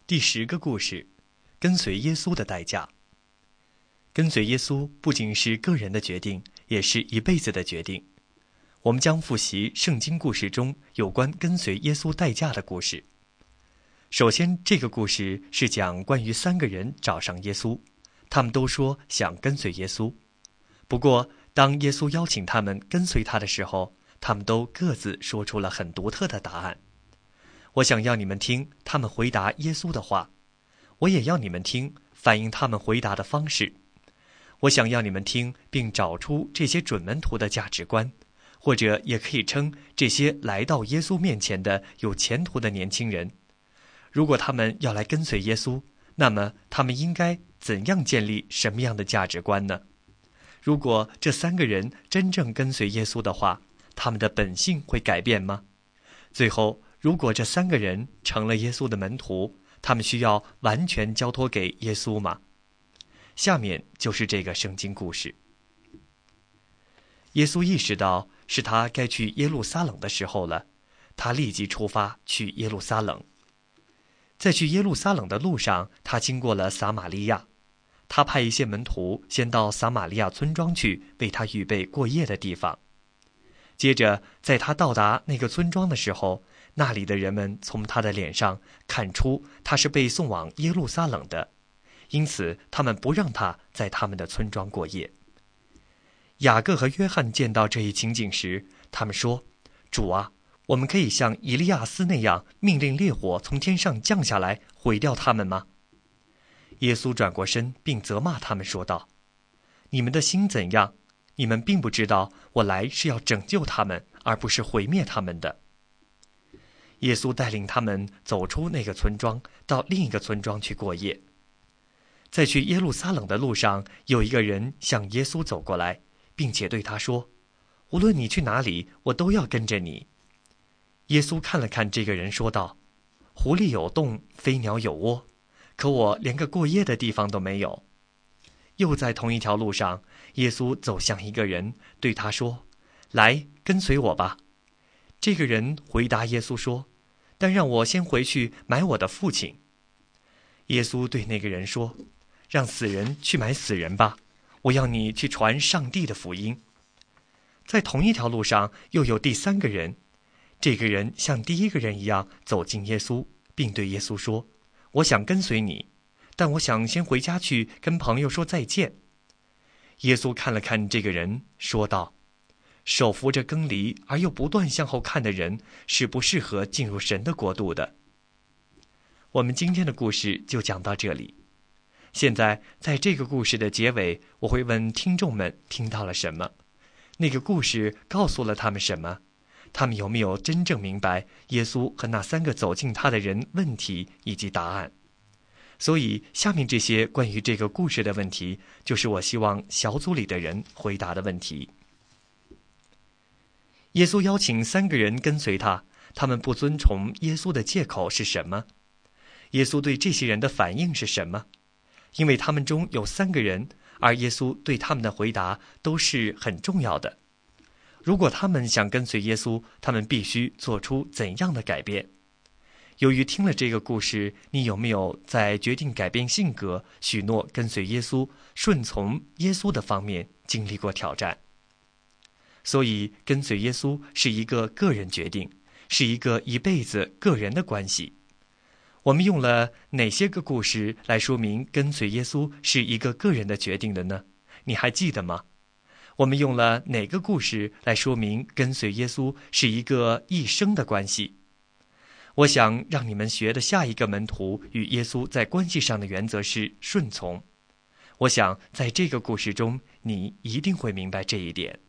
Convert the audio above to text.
第10个故事，跟随耶稣的代价。跟随耶稣不仅是个人的决定，也是一辈子的决定。我们将复习圣经故事中有关跟随耶稣代价的故事。首先，这个故事是讲关于3个人找上耶稣，他们都说想跟随耶稣。不过，当耶稣邀请他们跟随他的时候，他们都各自说出了很独特的答案。我想要你们听他们回答耶稣的话，我也要你们听反映他们回答的方式。我想要你们听并找出这些准门徒的价值观，或者也可以称这些来到耶稣面前的有前途的年轻人。如果他们要来跟随耶稣，那么他们应该怎样建立什么样的价值观呢？如果这3个人真正跟随耶稣的话，他们的本性会改变吗？最后，如果这3个人成了耶稣的门徒，他们需要完全交托给耶稣吗？下面就是这个圣经故事。耶稣意识到是他该去耶路撒冷的时候了，他立即出发去耶路撒冷。在去耶路撒冷的路上，他经过了撒玛利亚。他派一些门徒先到撒玛利亚村庄去，为他预备过夜的地方。接着，在他到达那个村庄的时候，那里的人们从他的脸上看出他是被送往耶路撒冷的，因此他们不让他在他们的村庄过夜。雅各和约翰见到这一情景时，他们说：“主啊，我们可以像以利亚斯那样命令烈火从天上降下来，毁掉他们吗？”耶稣转过身并责骂他们说道：“你们的心怎样？你们并不知道我来是要拯救他们，而不是毁灭他们的。”耶稣带领他们走出那个村庄，到另一个村庄去过夜。在去耶路撒冷的路上，有一个人向耶稣走过来，并且对他说：“无论你去哪里，我都要跟着你。”耶稣看了看这个人，说道：“狐狸有洞，飞鸟有窝，可我连个过夜的地方都没有。”又在同一条路上，耶稣走向一个人，对他说：“来，跟随我吧。”这个人回答耶稣说：“但让我先回去买我的父亲。”耶稣对那个人说：“让死人去买死人吧，我要你去传上帝的福音。”在同一条路上又有第3个人，这个人像第1个人一样走近耶稣，并对耶稣说：“我想跟随你，但我想先回家去跟朋友说再见。”耶稣看了看这个人，说道：“手扶着耕犁而又不断向后看的人，是不适合进入神的国度的。”我们今天的故事就讲到这里。现在，在这个故事的结尾，我会问听众们听到了什么？那个故事告诉了他们什么？他们有没有真正明白耶稣和那3个走近他的人问题以及答案？所以，下面这些关于这个故事的问题，就是我希望小组里的人回答的问题。耶稣邀请3个人跟随他，他们不遵从耶稣的借口是什么？耶稣对这些人的反应是什么？因为他们中有3个人，而耶稣对他们的回答都是很重要的。如果他们想跟随耶稣，他们必须做出怎样的改变？由于听了这个故事，你有没有在决定改变性格、许诺跟随耶稣、顺从耶稣的方面经历过挑战？所以，跟随耶稣是一个个人决定，是一个一辈子个人的关系。我们用了哪些个故事来说明跟随耶稣是一个个人的决定的呢？你还记得吗？我们用了哪个故事来说明跟随耶稣是一个一生的关系？我想让你们学的下一个门徒与耶稣在关系上的原则是顺从。我想在这个故事中，你一定会明白这一点。